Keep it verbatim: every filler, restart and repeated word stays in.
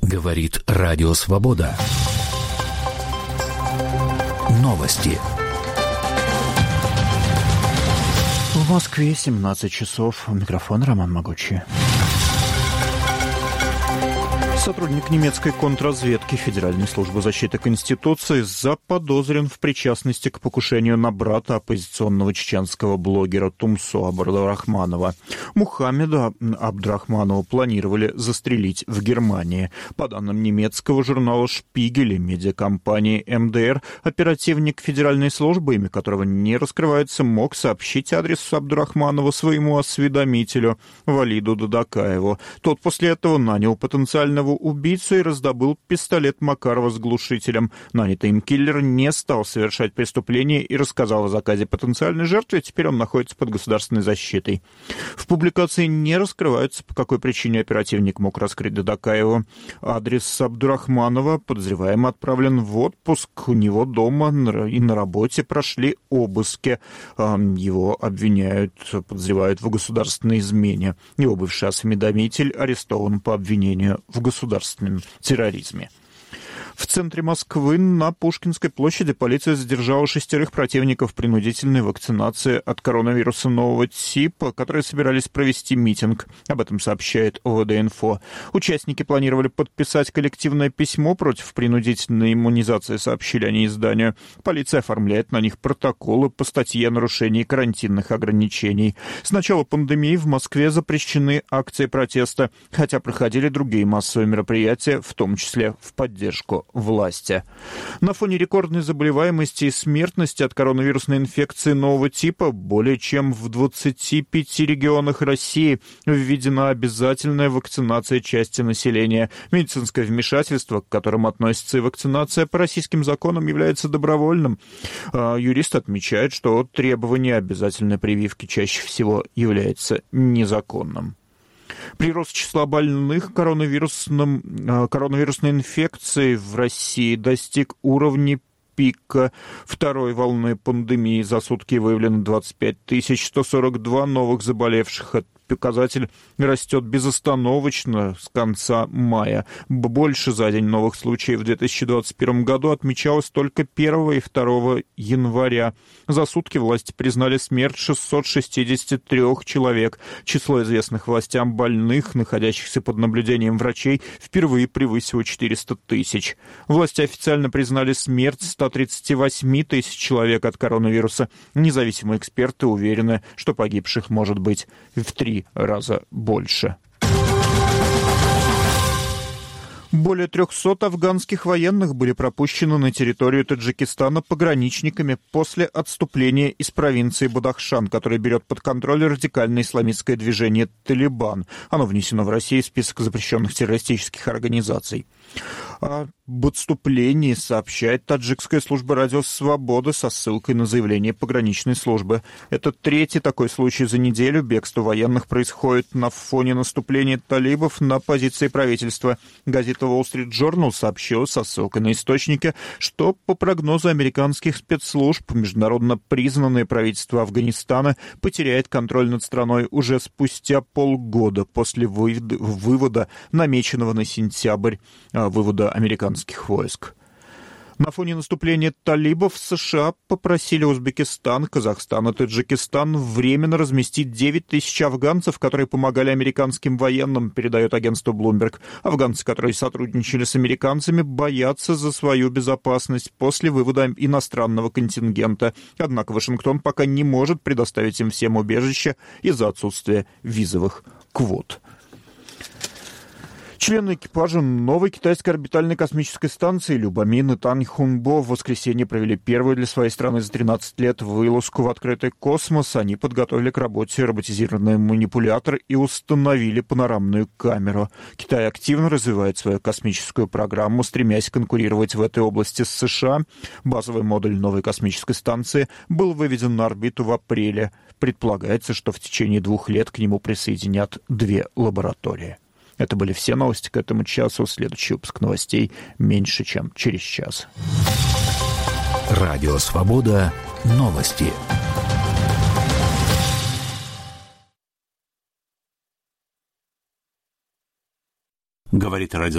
Говорит Радио Свобода. Новости. В Москве семнадцать часов. Микрофон Роман Могучий. Сотрудник немецкой контрразведки Федеральной службы защиты Конституции заподозрен в причастности к покушению на брата оппозиционного чеченского блогера Тумсо Абдрахманова. Мухаммеда Абдрахманова планировали застрелить в Германии. По данным немецкого журнала «Шпигель» и медиакомпании эм дэ эр, оперативник Федеральной службы, имя которого не раскрывается, мог сообщить адрес Абдрахманова своему осведомителю Валиду Дадакаеву. Тот после этого нанял потенциального убийцу и раздобыл пистолет Макарова с глушителем. Нанятый им киллер не стал совершать преступление и рассказал о заказе потенциальной жертве, теперь он находится под государственной защитой. В публикации не раскрывается, по какой причине оперативник мог раскрыть Дадакаеву. Адрес Абдрахманова подозреваемый отправлен в отпуск. У него дома и на работе прошли обыски. Его обвиняют, подозревают в государственной измене. Его бывший осведомитель арестован по обвинению в государственном терроризме. В центре Москвы на Пушкинской площади полиция задержала шестерых противников принудительной вакцинации от коронавируса нового типа, которые собирались провести митинг. Об этом сообщает о вэ дэ-инфо. Участники планировали подписать коллективное письмо против принудительной иммунизации, сообщили они изданию. Полиция оформляет на них протоколы по статье о нарушении карантинных ограничений. С начала пандемии в Москве запрещены акции протеста, хотя проходили другие массовые мероприятия, в том числе в поддержку власти. На фоне рекордной заболеваемости и смертности от коронавирусной инфекции нового типа более чем в двадцати пяти регионах России введена обязательная вакцинация части населения. Медицинское вмешательство, к которому относится и вакцинация, по российским законам является добровольным. А юрист отмечает, что требование обязательной прививки чаще всего является незаконным. Прирост числа больных коронавирусным, коронавирусной инфекцией в России достиг уровня пика второй волны пандемии. За сутки выявлено двадцать пять тысяч сто сорок два новых заболевших. Этот показатель растет безостановочно с конца мая. Больше за день новых случаев в две тысячи двадцать первом году отмечалось только первого и второго января. За сутки власти признали смерть шестисот шестидесяти трёх человек. Число известных властям больных, находящихся под наблюдением врачей, впервые превысило четыреста тысяч. Власти официально признали смерть ста тридцати восьми тысяч человек от коронавируса. Независимые эксперты уверены, что погибших может быть в три раза больше. Более трехсот афганских военных были пропущены на территорию Таджикистана пограничниками после отступления из провинции Бадахшан, которая берет под контроль радикальное исламистское движение «Талибан». Оно внесено в Россию в список запрещенных террористических организаций. Об отступлении сообщает таджикская служба радио «Свобода» со ссылкой на заявление пограничной службы. Это третий такой случай за неделю. Бегство военных происходит на фоне наступления талибов на позиции правительства. Газета Wall Street Journal сообщила со ссылкой на источники, что по прогнозу американских спецслужб международно признанное правительство Афганистана потеряет контроль над страной уже спустя полгода после вывода, намеченного на сентябрь, вывода американских войск. На фоне наступления талибов США попросили Узбекистан, Казахстан и Таджикистан временно разместить девять тысяч афганцев, которые помогали американским военным, передает агентство Bloomberg. Афганцы, которые сотрудничали с американцами, боятся за свою безопасность после вывода иностранного контингента. Однако Вашингтон пока не может предоставить им всем убежище из-за отсутствия визовых квот. Члены экипажа новой китайской орбитальной космической станции Любомин и Таньхунбо в воскресенье провели первую для своей страны за тринадцать лет вылазку в открытый космос. Они подготовили к работе роботизированный манипулятор и установили панорамную камеру. Китай активно развивает свою космическую программу, стремясь конкурировать в этой области с США. Базовый модуль новой космической станции был выведен на орбиту в апреле. Предполагается, что в течение двух лет к нему присоединят две лаборатории. Это были все новости к этому часу. Следующий выпуск новостей меньше, чем через час. Радио «Свобода». Новости. Говорит радио